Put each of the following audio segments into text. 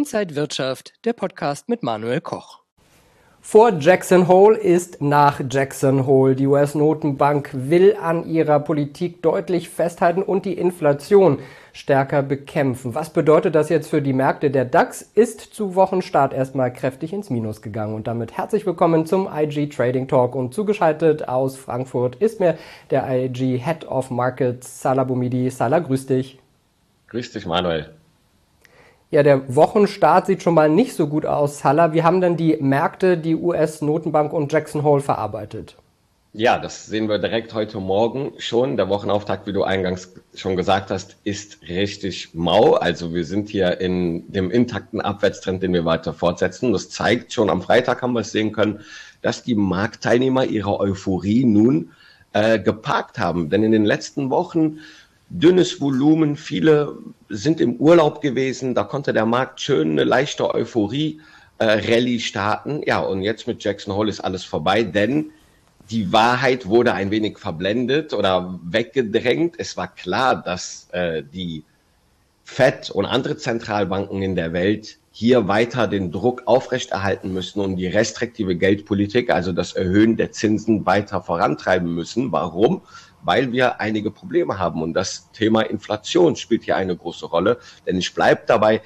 Inside Wirtschaft, der Podcast mit Manuel Koch. Vor Jackson Hole ist nach Jackson Hole. Die US-Notenbank will an ihrer Politik deutlich festhalten und die Inflation stärker bekämpfen. Was bedeutet das jetzt für die Märkte? Der DAX ist zu Wochenstart erstmal kräftig ins Minus gegangen. Und damit herzlich willkommen zum IG Trading Talk. Und zugeschaltet aus Frankfurt ist mir der IG Head of Markets, Salah Boumidi. Salah, grüß dich. Grüß dich, Manuel. Ja, der Wochenstart sieht schon mal nicht so gut aus, Salah. Wie haben denn die Märkte, die US-Notenbank und Jackson Hole verarbeitet? Ja, das sehen wir direkt heute Morgen schon. Der Wochenauftakt, wie du eingangs schon gesagt hast, ist richtig mau. Also wir sind hier in dem intakten Abwärtstrend, den wir weiter fortsetzen. Das zeigt schon, am Freitag haben wir es sehen können, dass die Marktteilnehmer ihre Euphorie nun geparkt haben. Denn in den letzten Wochen dünnes Volumen, viele sind im Urlaub gewesen, da konnte der Markt schön eine leichte Euphorie-Rallye starten. Ja, und jetzt mit Jackson Hole ist alles vorbei, denn die Wahrheit wurde ein wenig verblendet oder weggedrängt. Es war klar, dass die Fed und andere Zentralbanken in der Welt hier weiter den Druck aufrechterhalten müssen und die restriktive Geldpolitik, also das Erhöhen der Zinsen, weiter vorantreiben müssen. Warum? Weil wir einige Probleme haben und das Thema Inflation spielt hier eine große Rolle, denn ich bleibe dabei,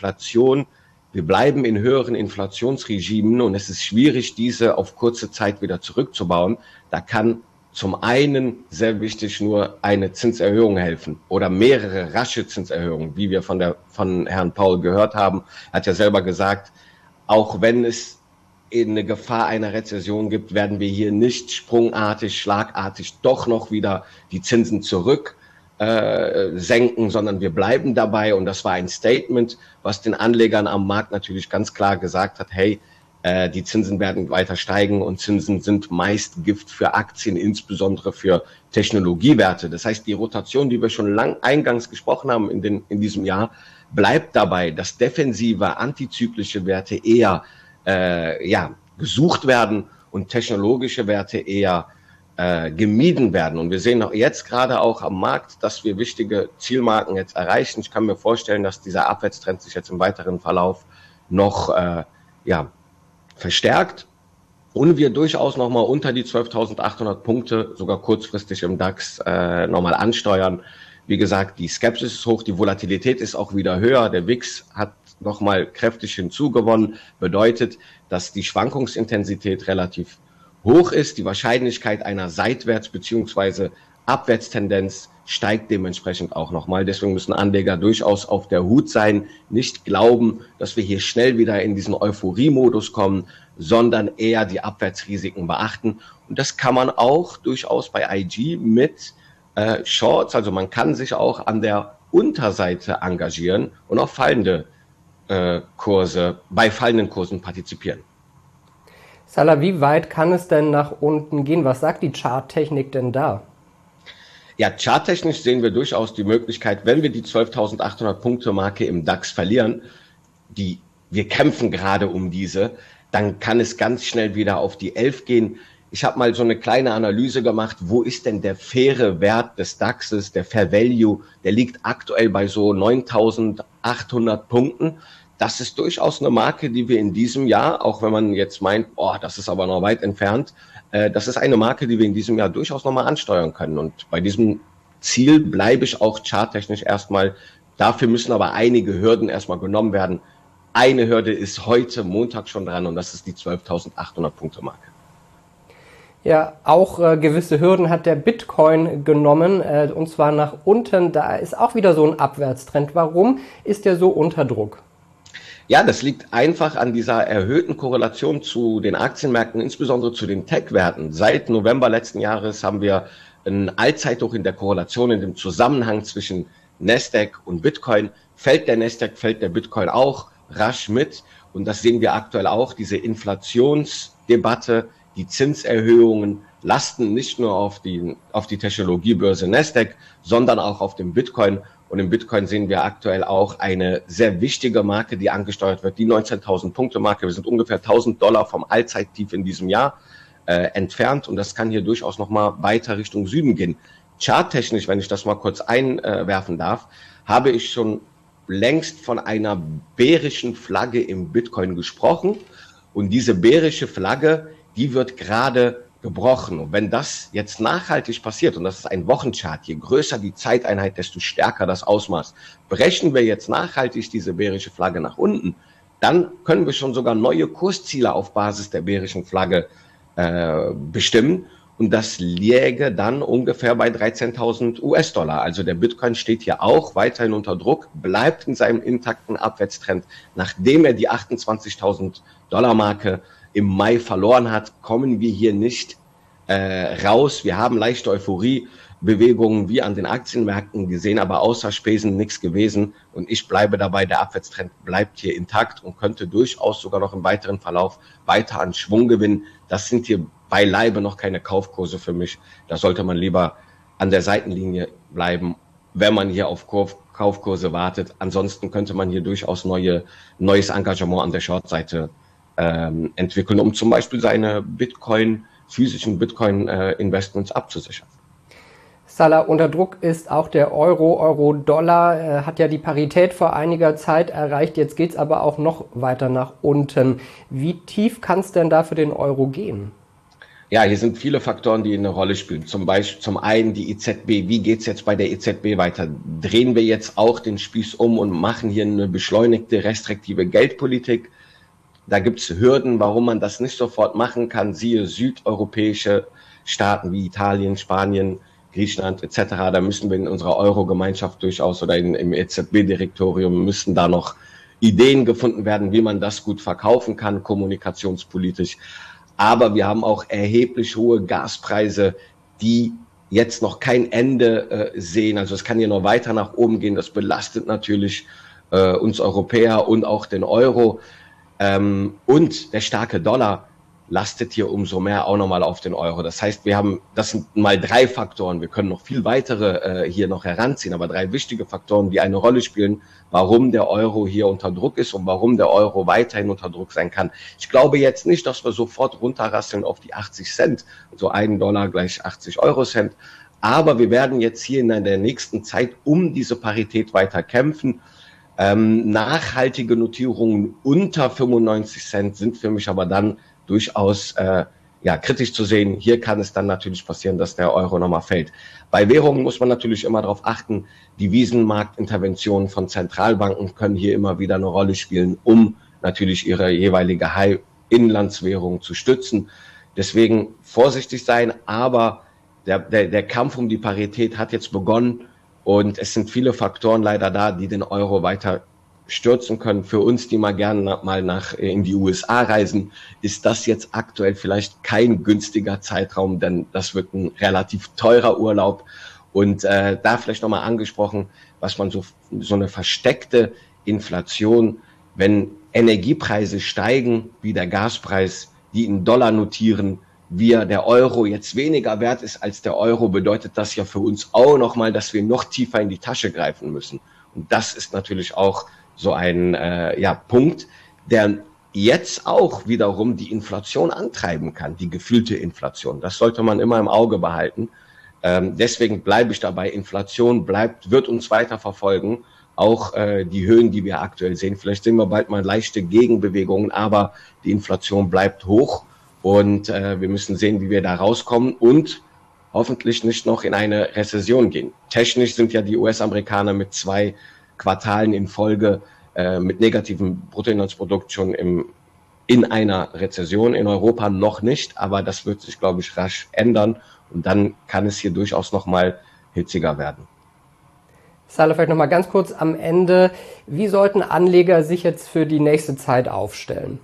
wir bleiben in höheren Inflationsregimen und es ist schwierig, diese auf kurze Zeit wieder zurückzubauen. Da kann zum einen sehr wichtig nur eine Zinserhöhung helfen oder mehrere rasche Zinserhöhungen, wie wir von Herrn Powell gehört haben. Er hat ja selber gesagt, auch wenn es eine Gefahr einer Rezession gibt, werden wir hier nicht sprungartig, schlagartig doch noch wieder die Zinsen zurück senken, sondern wir bleiben dabei. Und das war ein Statement, was den Anlegern am Markt natürlich ganz klar gesagt hat, hey, die Zinsen werden weiter steigen und Zinsen sind meist Gift für Aktien, insbesondere für Technologiewerte. Das heißt, die Rotation, die wir schon lang eingangs gesprochen haben in diesem Jahr, bleibt dabei, dass defensive, antizyklische Werte eher gesucht werden und technologische Werte eher gemieden werden. Und wir sehen auch jetzt gerade auch am Markt, dass wir wichtige Zielmarken jetzt erreichen. Ich kann mir vorstellen, dass dieser Abwärtstrend sich jetzt im weiteren Verlauf noch verstärkt und wir durchaus nochmal unter die 12.800 Punkte, sogar kurzfristig im DAX nochmal ansteuern. Wie gesagt, die Skepsis ist hoch, die Volatilität ist auch wieder höher. Der VIX hat nochmal kräftig hinzugewonnen, bedeutet, dass die Schwankungsintensität relativ hoch ist. Die Wahrscheinlichkeit einer Seitwärts- bzw. Abwärtstendenz steigt dementsprechend auch nochmal. Deswegen müssen Anleger durchaus auf der Hut sein, nicht glauben, dass wir hier schnell wieder in diesen Euphorie-Modus kommen, sondern eher die Abwärtsrisiken beachten. Und das kann man auch durchaus bei IG mit Shorts, also man kann sich auch an der Unterseite engagieren und auch bei fallenden Kursen partizipieren. Salah, wie weit kann es denn nach unten gehen? Was sagt die Charttechnik denn da? Ja, charttechnisch sehen wir durchaus die Möglichkeit, wenn wir die 12.800 Punkte Marke im DAX verlieren, wir kämpfen gerade um diese, dann kann es ganz schnell wieder auf die 11 gehen. Ich habe mal so eine kleine Analyse gemacht, wo ist denn der faire Wert des DAXes, der Fair Value, der liegt aktuell bei so 9.800 Punkten. Das ist durchaus eine Marke, die wir in diesem Jahr, auch wenn man jetzt meint, das ist aber noch weit entfernt, das ist eine Marke, die wir in diesem Jahr durchaus nochmal ansteuern können. Und bei diesem Ziel bleibe ich auch charttechnisch erstmal. Dafür müssen aber einige Hürden erstmal genommen werden. Eine Hürde ist heute Montag schon dran und das ist die 12.800 Punkte Marke. Ja, auch gewisse Hürden hat der Bitcoin genommen, und zwar nach unten. Da ist auch wieder so ein Abwärtstrend. Warum ist der so unter Druck? Ja, das liegt einfach an dieser erhöhten Korrelation zu den Aktienmärkten, insbesondere zu den Tech-Werten. Seit November letzten Jahres haben wir ein Allzeithoch in der Korrelation, in dem Zusammenhang zwischen Nasdaq und Bitcoin. Fällt der Nasdaq, fällt der Bitcoin auch rasch mit. Und das sehen wir aktuell auch, diese Inflationsdebatte, die Zinserhöhungen lasten nicht nur auf die Technologiebörse Nasdaq, sondern auch auf dem Bitcoin. Und im Bitcoin sehen wir aktuell auch eine sehr wichtige Marke, die angesteuert wird, die 19.000 Punkte Marke. Wir sind ungefähr $1.000 vom Allzeittief in diesem Jahr entfernt und das kann hier durchaus nochmal weiter Richtung Süden gehen. Charttechnisch, wenn ich das mal kurz einwerfen darf, habe ich schon längst von einer bärischen Flagge im Bitcoin gesprochen. Und diese bärische Flagge, die wird gerade gebrochen. Und wenn das jetzt nachhaltig passiert, und das ist ein Wochenchart, je größer die Zeiteinheit, desto stärker das Ausmaß, brechen wir jetzt nachhaltig diese bärische Flagge nach unten, dann können wir schon sogar neue Kursziele auf Basis der bärischen Flagge bestimmen. Und das läge dann ungefähr bei 13.000 US-Dollar. Also der Bitcoin steht hier auch weiterhin unter Druck, bleibt in seinem intakten Abwärtstrend. Nachdem er die 28.000 Dollar Marke im Mai verloren hat, kommen wir hier nicht raus. Wir haben leichte Euphoriebewegungen wie an den Aktienmärkten gesehen, aber außer Spesen nichts gewesen. Und ich bleibe dabei, der Abwärtstrend bleibt hier intakt und könnte durchaus sogar noch im weiteren Verlauf weiter an Schwung gewinnen. Das sind hier beileibe noch keine Kaufkurse für mich. Da sollte man lieber an der Seitenlinie bleiben, wenn man hier auf Kaufkurse wartet. Ansonsten könnte man hier durchaus neues Engagement an der Short-Seite entwickeln, um zum Beispiel seine physischen Bitcoin-Investments abzusichern. Salah, unter Druck ist auch der Euro. Euro-Dollar hat ja die Parität vor einiger Zeit erreicht. Jetzt geht es aber auch noch weiter nach unten. Wie tief kann es denn da für den Euro gehen? Ja, hier sind viele Faktoren, die eine Rolle spielen. Zum Beispiel zum einen die EZB. Wie geht's jetzt bei der EZB weiter? Drehen wir jetzt auch den Spieß um und machen hier eine beschleunigte, restriktive Geldpolitik? Da gibt's Hürden, warum man das nicht sofort machen kann. Siehe südeuropäische Staaten wie Italien, Spanien, Griechenland etc. Da müssen wir in unserer Euro-Gemeinschaft durchaus oder im EZB-Direktorium müssen da noch Ideen gefunden werden, wie man das gut verkaufen kann, kommunikationspolitisch. Aber wir haben auch erheblich hohe Gaspreise, die jetzt noch kein Ende sehen. Also es kann hier noch weiter nach oben gehen. Das belastet natürlich uns Europäer und auch den Euro. Und der starke Dollar lastet hier umso mehr auch nochmal auf den Euro. Das heißt, das sind mal 3 Faktoren. Wir können noch viel weitere hier noch heranziehen, aber 3 wichtige Faktoren, die eine Rolle spielen, warum der Euro hier unter Druck ist und warum der Euro weiterhin unter Druck sein kann. Ich glaube jetzt nicht, dass wir sofort runterrasseln auf die 80 Cent, so $1 gleich 80 Eurocent. Aber wir werden jetzt hier in der nächsten Zeit um diese Parität weiter kämpfen. Nachhaltige Notierungen unter 95 Cent sind für mich aber dann durchaus kritisch zu sehen. Hier kann es dann natürlich passieren, dass der Euro nochmal fällt. Bei Währungen muss man natürlich immer darauf achten, Devisenmarktinterventionen von Zentralbanken können hier immer wieder eine Rolle spielen, um natürlich ihre jeweilige Inlandswährung zu stützen. Deswegen vorsichtig sein, aber der Kampf um die Parität hat jetzt begonnen und es sind viele Faktoren leider da, die den Euro weiter stürzen können. Für uns, die mal gerne in die USA reisen, ist das jetzt aktuell vielleicht kein günstiger Zeitraum, denn das wird ein relativ teurer Urlaub. Und da vielleicht nochmal angesprochen, was man so eine versteckte Inflation, wenn Energiepreise steigen, wie der Gaspreis, die in Dollar notieren, der Euro jetzt weniger wert ist als der Euro, bedeutet das ja für uns auch nochmal, dass wir noch tiefer in die Tasche greifen müssen. Und das ist natürlich auch so ein Punkt, der jetzt auch wiederum die Inflation antreiben kann, die gefühlte Inflation. Das sollte man immer im Auge behalten. Deswegen bleibe ich dabei, Inflation wird uns weiter verfolgen. Auch die Höhen, die wir aktuell sehen. Vielleicht sehen wir bald mal leichte Gegenbewegungen, aber die Inflation bleibt hoch und wir müssen sehen, wie wir da rauskommen und hoffentlich nicht noch in eine Rezession gehen. Technisch sind ja die US-Amerikaner mit 2 Quartalen in Folge mit negativem Bruttoinlandsprodukt schon in einer Rezession, in Europa noch nicht, aber das wird sich, glaube ich, rasch ändern und dann kann es hier durchaus noch mal hitziger werden. Salah, vielleicht noch mal ganz kurz am Ende. Wie sollten Anleger sich jetzt für die nächste Zeit aufstellen?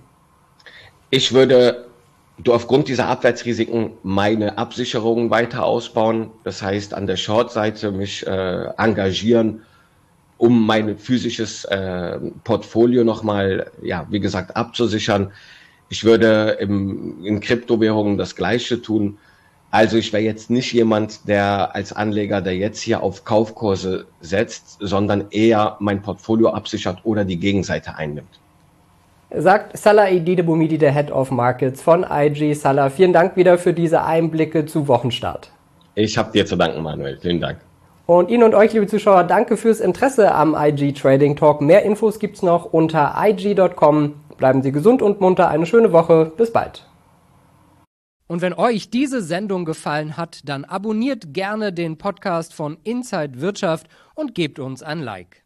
Ich würde aufgrund dieser Abwärtsrisiken meine Absicherungen weiter ausbauen. Das heißt, an der Short-Seite mich engagieren, um mein physisches Portfolio nochmal, wie gesagt, abzusichern. Ich würde in Kryptowährungen das Gleiche tun. Also ich wäre jetzt nicht jemand, der als Anleger, der jetzt hier auf Kaufkurse setzt, sondern eher mein Portfolio absichert oder die Gegenseite einnimmt. Sagt Salah Eddine Bouhmidi, der Head of Markets von IG. Salah, vielen Dank wieder für diese Einblicke zu Wochenstart. Ich habe dir zu danken, Manuel. Vielen Dank. Und Ihnen und euch, liebe Zuschauer, danke fürs Interesse am IG Trading Talk. Mehr Infos gibt's noch unter IG.com. Bleiben Sie gesund und munter. Eine schöne Woche. Bis bald. Und wenn euch diese Sendung gefallen hat, dann abonniert gerne den Podcast von Inside Wirtschaft und gebt uns ein Like.